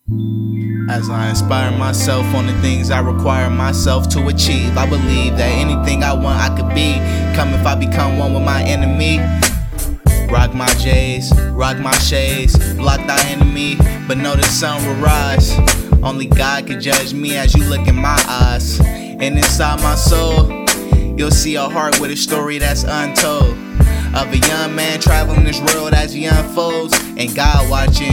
As I inspire myself on the things I require myself to achieve, I believe that anything I want I could be. Come if I become one with my enemy. Rock my J's, rock my shades, block thy enemy, but know the sun will rise. Only God can judge me as you look in my eyes. And inside my soul, you'll see a heart with a story that's untold, of a young man traveling this world as he unfolds, and God watching.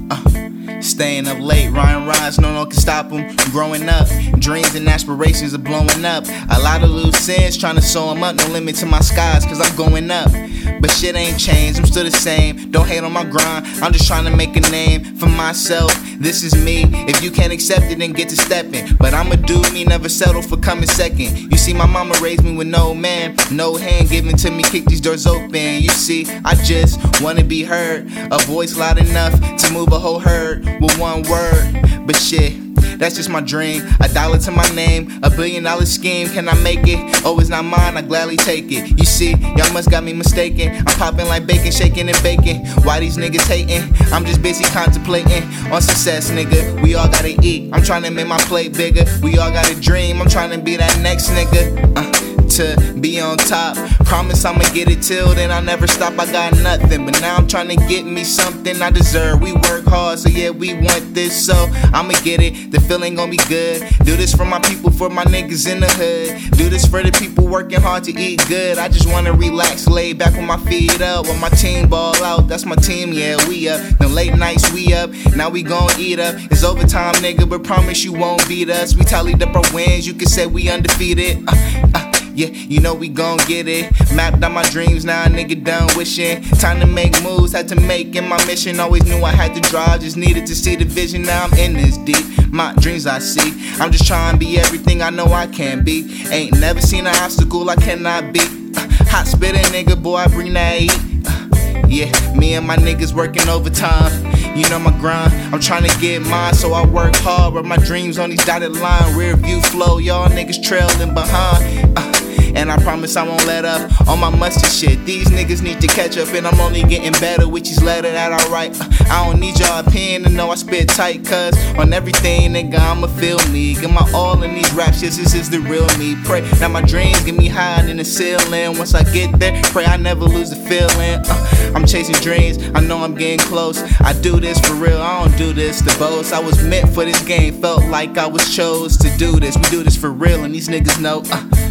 Staying up late, Ryan rhymes, no one can stop him. Growing up, dreams and aspirations are blowing up. A lot of loose ends trying to sew them up. No limit to my skies, cause I'm going up. But shit ain't changed, I'm still the same. Don't hate on my grind, I'm just trying to make a name for myself. This is me, if you can't accept it then get to stepping. But I'm a dude, me never settle for coming second. You see my mama raised me with no man, no hand given to me, kick these doors open. You see, I just wanna be heard, a voice loud enough to move a whole herd with one word. But shit, that's just my dream. $1 to my name, $1 billion scheme. Can I make it? Oh, it's not mine, I gladly take it. You see, y'all must got me mistaken. I'm popping like bacon, shaking and baking. Why these niggas hating? I'm just busy contemplating on success, nigga. We all gotta eat, I'm trying to make my plate bigger. We all got a dream, I'm trying to be that next nigga. To be on top, promise I'ma get it till then. I'll never stop, I got nothing, but now I'm trying to get me something I deserve. We work hard, so yeah, we want this, so I'ma get it. The feeling gon' be good. Do this for my people, for my niggas in the hood. Do this for the people working hard to eat good. I just wanna relax, lay back with my feet up, while my team ball out. That's my team, yeah, we up. Them late nights we up, now we gon' eat up. It's overtime, nigga, but promise you won't beat us. We tallied up our wins, you can say we undefeated. Yeah, you know we gon' get it. Mapped out my dreams, now a nigga done wishing. Time to make moves, had to make it my mission. Always knew I had to drive, just needed to see the vision. Now I'm in this deep, my dreams I see. I'm just trying to be everything I know I can be. Ain't never seen an obstacle I cannot beat. Hot spitting nigga, boy, I bring that heat. Yeah, me and my niggas working overtime. You know my grind, I'm trying to get mine, so I work hard. But my dreams on these dotted line, rear view flow, y'all niggas trailing behind. And I promise I won't let up on my mustard shit. These niggas need to catch up, and I'm only getting better with each letter that I write. I don't need your opinion to know I spit tight, cause on everything, nigga, I'ma feel me. Give my all in these raps, yes, this is the real me. Pray, now my dreams get me higher than the ceiling. Once I get there, pray I never lose the feeling. I'm chasing dreams, I know I'm getting close. I do this for real, I don't do this to boast. I was meant for this game, felt like I was chose to do this. We do this for real, and these niggas know.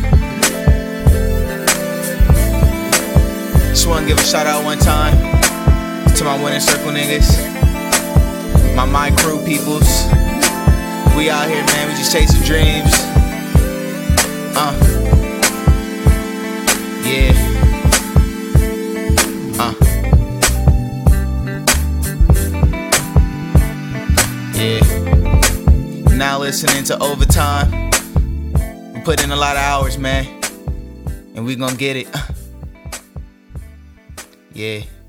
Just wanna give a shout out one time to my winning circle niggas, my crew peoples. We out here, man, we just chasing dreams. Yeah. Yeah. Now listening to Overtime. We put in a lot of hours, man, and we gon' get it. Yeah.